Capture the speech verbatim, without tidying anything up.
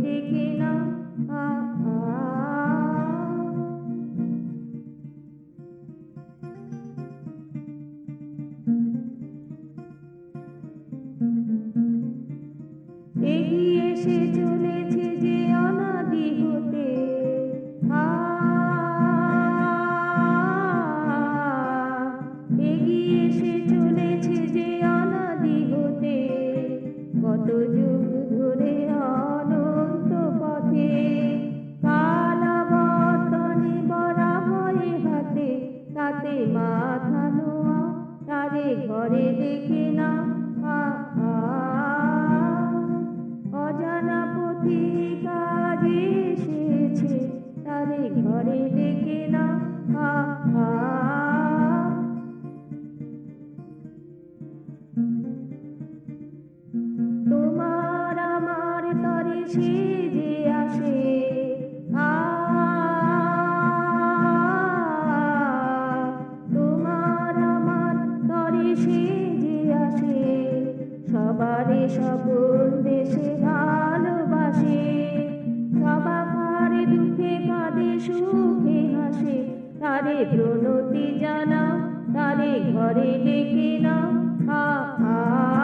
ডেকে না আ আ এগিয়ে সে চলেছে যে অনাদি হতে আ এগিয়ে সে চলেছে যে অনাদি হতে কত যুগ ধরে অনন্ত পথে কালাবর্তনে বরা হয়ে হাতে তাতে মাথা নোয়া তারে ঘরে দেখে না আ আ অজানা পথিকা যে এসেছে তারে ঘরে ডেকে না আ আ তোমার আমার তরে সে যে আসে আ তোমার আমার তরে সে যে আসে সবারে সকল দেশে ভালোবাসে সবার দুঃখে কাঁদে সুখে হাসে তারে প্রণতি জানা তারে ঘরে ডেকে না আ আ